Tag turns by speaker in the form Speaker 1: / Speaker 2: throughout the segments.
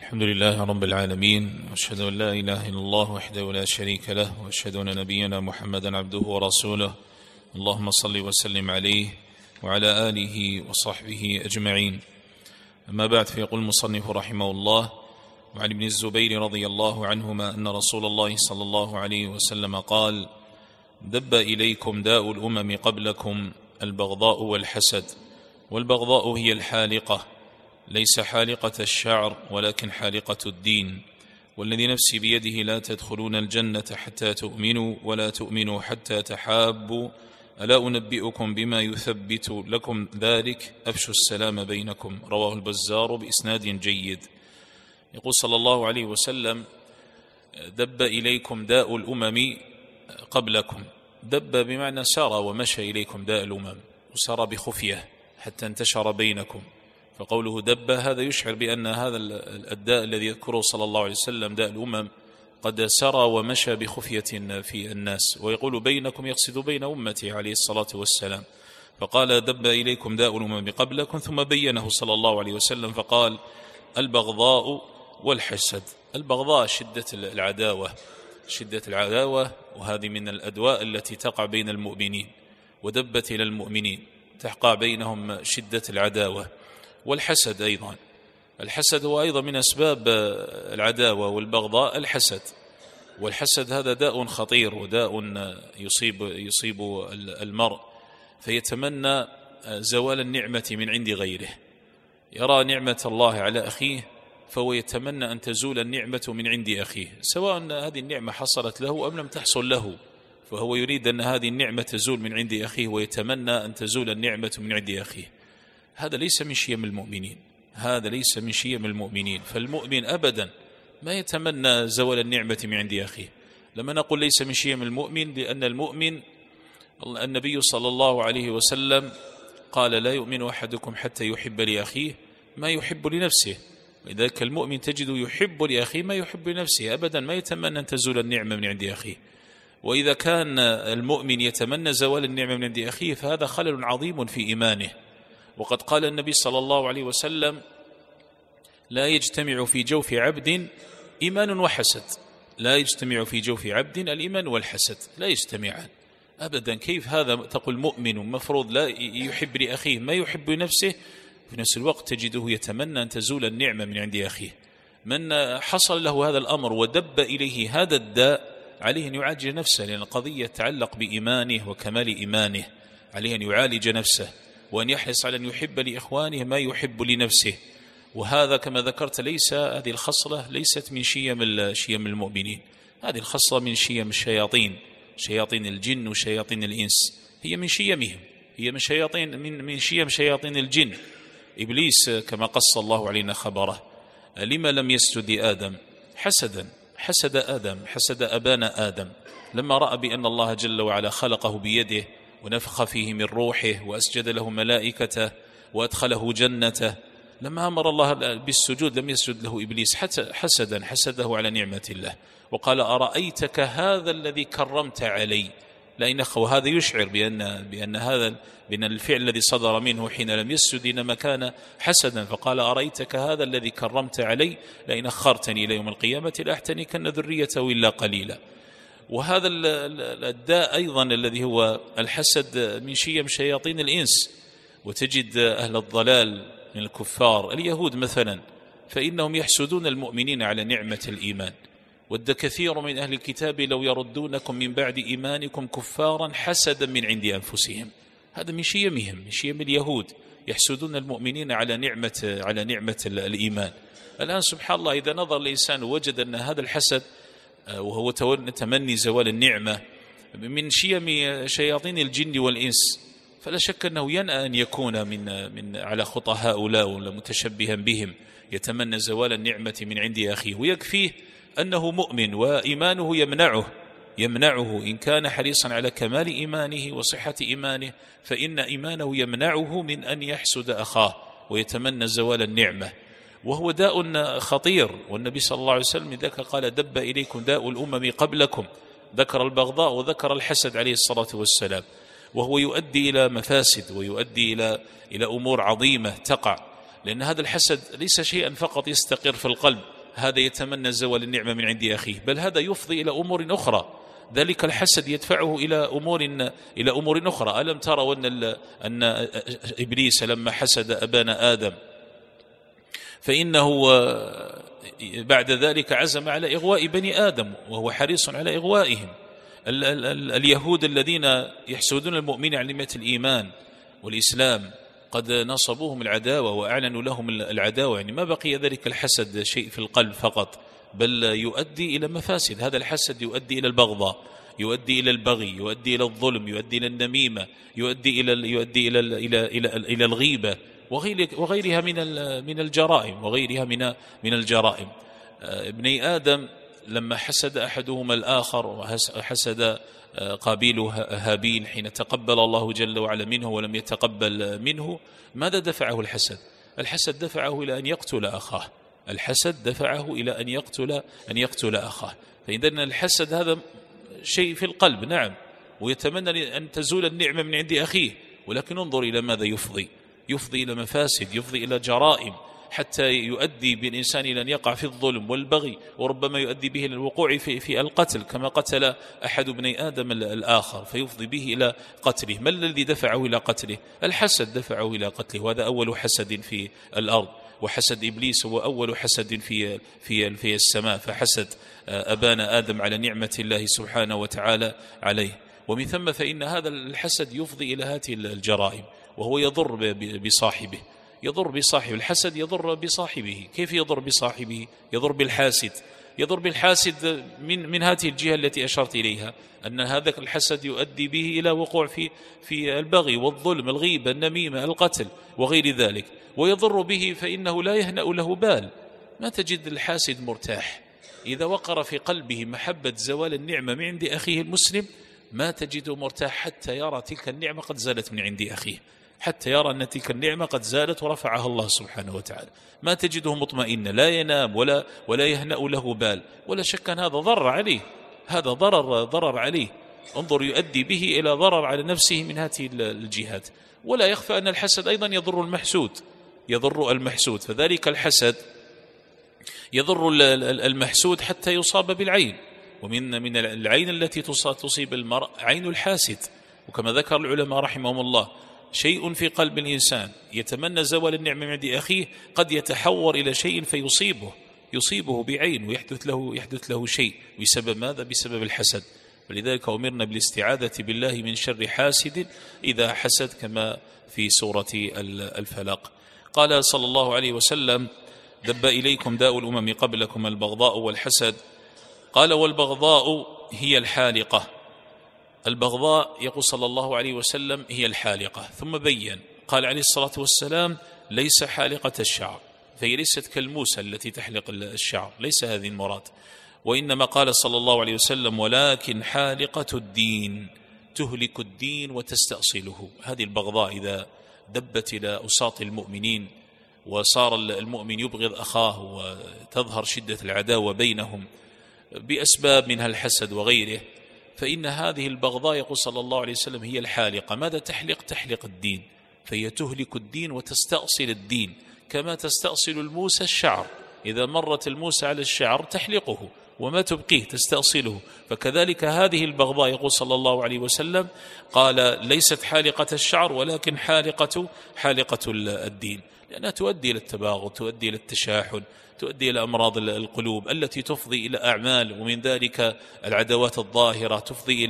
Speaker 1: الحمد لله رب العالمين، وأشهد أن لا إله إلا الله وحده لا شريك له، وأشهد أن نبينا محمدا عبده ورسوله. اللهم صل وسلم عليه وعلى آله وصحبه أجمعين. أما بعد، فيقول المصنف رحمه الله: وعن ابن الزبير رضي الله عنهما أن رسول الله صلى الله عليه وسلم قال: دب إليكم داء الأمم قبلكم البغضاء والحسد. والبغضاء هي الحالقة، ليس حالقة الشعر ولكن حالقة الدين. والذي نفسي بيده لا تدخلون الجنة حتى تؤمنوا ولا تؤمنوا حتى تحابوا. ألا أنبئكم بما يثبت لكم ذلك؟ أفشوا السلام بينكم. رواه البزار بإسناد جيد. يقول صلى الله عليه وسلم: دب إليكم داء الأمم قبلكم. دب بمعنى سار ومشى إليكم داء الأمم، وسار بخفية حتى انتشر بينكم. فقوله دب هذا يشعر بأن هذا الداء الذي يذكره صلى الله عليه وسلم داء الأمم قد سرى ومشى بخفية في الناس. ويقول بينكم يقصد بين أمتي عليه الصلاة والسلام. فقال: دب إليكم داء الأمم قبلكم، ثم بينه صلى الله عليه وسلم فقال: البغضاء والحسد. البغضاء شدة العداوة، وهذه من الأدواء التي تقع بين المؤمنين، ودبت إلى المؤمنين تحقع بينهم شدة العداوة. والحسد أيضا، الحسد هو أيضا من أسباب العداوة والبغضاء الحسد. والحسد هذا داء خطير، وداء يصيب المرء، فيتمنى زوال النعمة من عند غيره. يرى نعمة الله على أخيه فهو يتمنى أن تزول النعمة من عند أخيه، سواء أن هذه النعمة حصلت له أم لم تحصل له، فهو يريد أن هذه النعمة تزول من عند أخيه، ويتمنى أن تزول النعمة من عند أخيه. هذا ليس من شيم المؤمنين، هذا ليس من شيم المؤمنين. فالمؤمن أبدا ما يتمنى زوال النعمة من عند أخيه. لما نقول ليس من شيم المؤمن، لأن المؤمن النبي صلى الله عليه وسلم قال: لا يؤمن أحدكم حتى يحب لأخيه ما يحب لنفسه. لذلك المؤمن تجد يحب لأخيه ما يحب لنفسه، أبدا ما يتمنى أن تزول النعمة من عند أخيه. وإذا كان المؤمن يتمنى زوال النعمة من عند أخيه فهذا خلل عظيم في إيمانه. وقد قال النبي صلى الله عليه وسلم: لا يجتمع في جوف عبد إيمان وحسد. لا يجتمع في جوف عبد الإيمان والحسد، لا يجتمعان أبدا. كيف هذا؟ تقول مؤمن مفروض لا يحب لأخيه ما يحب لنفسه، في نفس الوقت تجده يتمنى أن تزول النعمة من عند أخيه. من حصل له هذا الأمر ودب إليه هذا الداء عليه أن يعالج نفسه، لأن القضية تتعلق بإيمانه وكمال إيمانه. عليه أن يعالج نفسه، وأن يحرص على أن يحب لإخوانه ما يحب لنفسه. وهذا كما ذكرت هذه الخصلة ليست من شيم المؤمنين، هذه الخصلة من شيم الشياطين، شياطين الجن وشياطين الإنس. هي من شيمهم، هي من شيم شياطين الجن. إبليس كما قص الله علينا خبره: لما لم يسجد آدم؟ حسد أبانا آدم، لما رأى بأن الله جل وعلا خلقه بيده ونفخ فيه من روحه وأسجد له ملائكته وأدخله جنته. لما أمر الله بالسجود لم يسجد له إبليس حسده على نعمة الله، وقال: أرأيتك هذا الذي كرمت علي. لأن وهذا يشعر بأن الفعل الذي صدر منه حين لم يسجد إنما كان حسدا. فقال: أرأيتك هذا الذي كرمت علي لئن أخرتني إلى يوم القيامة لأحتنكن ذريته إلا قليلا. وهذا الداء أيضا الذي هو الحسد من شيم شياطين الإنس. وتجد أهل الضلال من الكفار اليهود مثلا، فإنهم يحسدون المؤمنين على نعمة الإيمان. ود كثير من أهل الكتاب لو يردونكم من بعد إيمانكم كفارا حسدا من عند أنفسهم. هذا من شيمهم، من شيم اليهود، يحسدون المؤمنين على نعمة الإيمان. الآن سبحان الله، إذا نظر الإنسان ووجد أن هذا الحسد وهو تمني زوال النعمة من شيم شياطين الجن والإنس، فلا شك أنه ينأى أن يكون من على خطى هؤلاء متشبها بهم، يتمنى زوال النعمة من عند أخيه. ويكفيه أنه مؤمن وإيمانه يمنعه إن كان حريصا على كمال إيمانه وصحة إيمانه، فإن إيمانه يمنعه من أن يحسد أخاه ويتمنى زوال النعمة، وهو داء خطير. والنبي صلى الله عليه وسلم ذاك قال: دب إليكم داء الأمم قبلكم. ذكر البغضاء وذكر الحسد عليه الصلاة والسلام، وهو يؤدي إلى مفاسد ويؤدي إلى أمور عظيمة تقع. لأن هذا الحسد ليس شيئا فقط يستقر في القلب، هذا يتمنى زوال النعمة من عند أخيه، بل هذا يفضي إلى أمور أخرى. ذلك الحسد يدفعه إلى أمور أخرى. ألم تروا أن إبليس لما حسد أبانا آدم فإنه بعد ذلك عزم على إغواء بني آدم، وهو حريص على إغوائهم. اليهود الذين يحسدون المؤمنين على نعمة الإيمان والإسلام قد نصبوهم العداوة وأعلنوا لهم العداوة، يعني ما بقي ذلك الحسد شيء في القلب فقط، بل يؤدي إلى مفاسد. هذا الحسد يؤدي إلى البغضاء، يؤدي إلى البغي، يؤدي إلى الظلم، يؤدي إلى النميمة، يؤدي إلى الغيبة وغيرها من الجرائم، من الجرائم. ابني آدم لما حسد أحدهما الآخر، وحسد قابيل هابيل حين تقبل الله جل وعلا منه ولم يتقبل منه، ماذا دفعه الحسد؟ الحسد دفعه إلى أن يقتل أخاه. الحسد دفعه إلى أن يقتل أخاه. فإذن الحسد هذا شيء في القلب، نعم، ويتمنى أن تزول النعمة من عند أخيه، ولكن انظر إلى ماذا يفضي إلى مفاسد، يفضي إلى جرائم، حتى يؤدي بالإنسان إلى أن يقع في الظلم والبغي، وربما يؤدي به إلى الوقوع في القتل، كما قتل أحد بني آدم الآخر فيفضي به إلى قتله. ما الذي دفعه إلى قتله؟ الحسد دفعه إلى قتله، وهذا أول حسد في الأرض. وحسد إبليس هو أول حسد في السماء، فحسد أبانا آدم على نعمة الله سبحانه وتعالى عليه. ومن ثم فإن هذا الحسد يفضي إلى هذه الجرائم، وهو يضر بصاحبه. الحسد يضر بصاحبه. كيف يضر بصاحبه؟ يضر بالحاسد من هذه الجهة التي أشرت إليها، أن هذا الحسد يؤدي به إلى وقوع في البغي والظلم، الغيبة، النميمة، القتل وغير ذلك. ويضر به فإنه لا يهنأ له بال. ما تجد الحاسد مرتاح إذا وقر في قلبه محبة زوال النعمة من عند أخيه المسلم، ما تجده مرتاح حتى يرى تلك النعمة قد زالت من عند أخيه، حتى يرى أن تلك النعمة قد زالت ورفعها الله سبحانه وتعالى. ما تجده مطمئنا، لا ينام ولا يهنأ له بال. ولا شك أن هذا ضرر عليه، هذا ضرر عليه. انظر، يؤدي به إلى ضرر على نفسه من هذه الجهات. ولا يخفى أن الحسد أيضا يضر المحسود. فذلك الحسد يضر المحسود حتى يصاب بالعين. ومن العين التي تصيب المرء عين الحاسد. وكما ذكر العلماء رحمهم الله، شيء في قلب الإنسان يتمنى زوال النعمة من عند أخيه قد يتحور إلى شيء فيصيبه بعين، ويحدث له شيء بسبب ماذا؟ بسبب الحسد. ولذلك أمرنا بالاستعاذة بالله من شر حاسد إذا حسد، كما في سورة الفلق. قال صلى الله عليه وسلم: دب إليكم داء الأمم قبلكم البغضاء والحسد. قال: والبغضاء هي الحالقة. البغضاء، يقول صلى الله عليه وسلم، هي الحالقة. ثم بين، قال عليه الصلاة والسلام: ليس حالقة الشعر، فهي ليست كالموسى التي تحلق الشعر، ليس هذه المراد. وإنما قال صلى الله عليه وسلم: ولكن حالقة الدين، تهلك الدين وتستأصله. هذه البغضاء إذا دبت إلى أساط المؤمنين، وصار المؤمن يبغض أخاه، وتظهر شدة العداوة بينهم بأسباب منها الحسد وغيره، فإن هذه البغضاء، يقول صلى الله عليه وسلم، هي الحالقة. ماذا تحلق الدين، فهي تهلك الدين وتستأصل الدين، كما تستأصل الموسى الشعر. إذا مرت الموسى على الشعر تحلقه وما تبقيه، تستأصله. فكذلك هذه البغضاء، يقول صلى الله عليه وسلم، قال: ليست حالقة الشعر، ولكن حالقة الدين، لأنها تؤدي إلى التباغض، تؤدي إلى التشاحن، تؤدي إلى أمراض القلوب التي تفضي إلى أعمال، ومن ذلك العداوات الظاهرة تفضي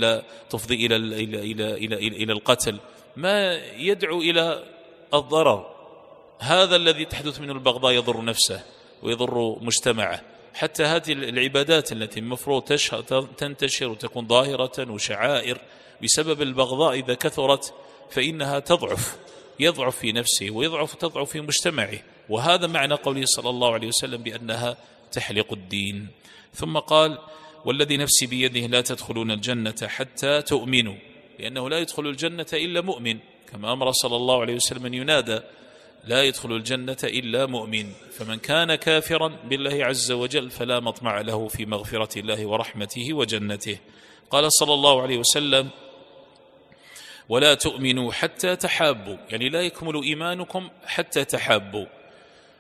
Speaker 1: إلى القتل، ما يدعو إلى الضرر. هذا الذي تحدث منه البغضاء يضر نفسه ويضر مجتمعه. حتى هذه العبادات التي المفروض تنتشر وتكون ظاهرة وشعائر، بسبب البغضاء إذا كثرت فإنها يضعف في نفسه تضعف في مجتمعه. وهذا معنى قوله صلى الله عليه وسلم بأنها تحلق الدين. ثم قال: والذي نفسي بيده لا تدخلون الجنة حتى تؤمنوا، لأنه لا يدخل الجنة إلا مؤمن، كما أمر صلى الله عليه وسلم أن ينادى: لا يدخل الجنة إلا مؤمن. فمن كان كافرا بالله عز وجل فلا مطمع له في مغفرة الله ورحمته وجنته. قال صلى الله عليه وسلم: ولا تؤمنوا حتى تحابوا، يعني لا يكمل إيمانكم حتى تحابوا.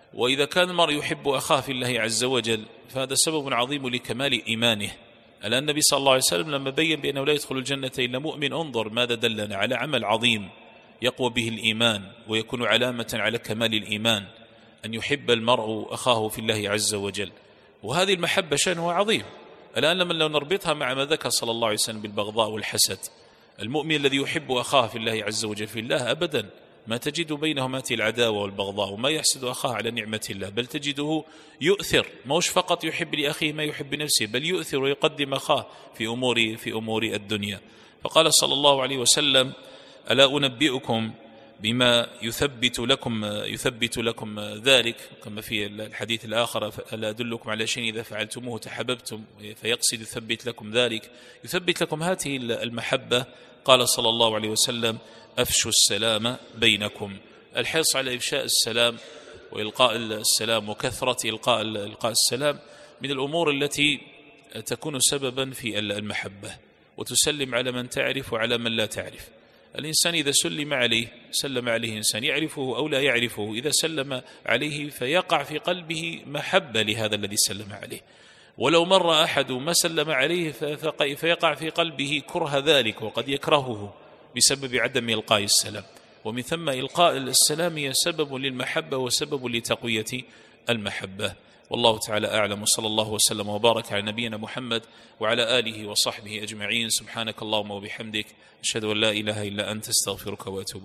Speaker 1: وإذا كان المرء يحب أخاه في الله عز وجل فهذا سبب عظيم لكمال إيمانه. ألا النبي صلى الله عليه وسلم لما بين بأنه لا يدخل الجنة إلا مؤمن، انظر ماذا دلنا على عمل عظيم يقوى به الإيمان ويكون علامة على كمال الإيمان، أن يحب المرء أخاه في الله عز وجل. وهذه المحبة شأنها عظيم. الآن لما لو نربطها مع ما ذكر صلى الله عليه وسلم بالبغضاء والحسد، المؤمن الذي يحب أخاه في الله عز وجل في الله أبدا ما تجد بينهما العداوة والبغضاء، وما يحسد أخاه على نعمة الله، بل تجده يؤثر، موش فقط يحب لأخيه ما يحب نفسه، بل يؤثر ويقدم أخاه في أمور الدنيا. فقال صلى الله عليه وسلم: ألا أنبئكم بما يثبت لكم ذلك، كما في الحديث الآخر: ألا أدلكم على شيء إذا فعلتموه تحببتم، فيقصد يثبت لكم ذلك، يثبت لكم هذه المحبة. قال صلى الله عليه وسلم: أفشوا السلام بينكم. الحرص على إفشاء السلام وإلقاء السلام وكثرة إلقاء السلام من الأمور التي تكون سببا في المحبة، وتسلم على من تعرف وعلى من لا تعرف. الإنسان إذا سلم عليه إنسان يعرفه أو لا يعرفه، إذا سلم عليه فيقع في قلبه محبة لهذا الذي سلم عليه، ولو مر أحد ما سلم عليه فيقع في قلبه كره ذلك، وقد يكرهه بسبب عدم إلقاء السلام. ومن ثم إلقاء السلام سبب للمحبة وسبب لتقوية المحبة. والله تعالى أعلم، وصلى الله وسلم وبارك على نبينا محمد وعلى آله وصحبه أجمعين. سبحانك اللهم وبحمدك، أشهد أن لا إله إلا أنت، استغفرك وأتوب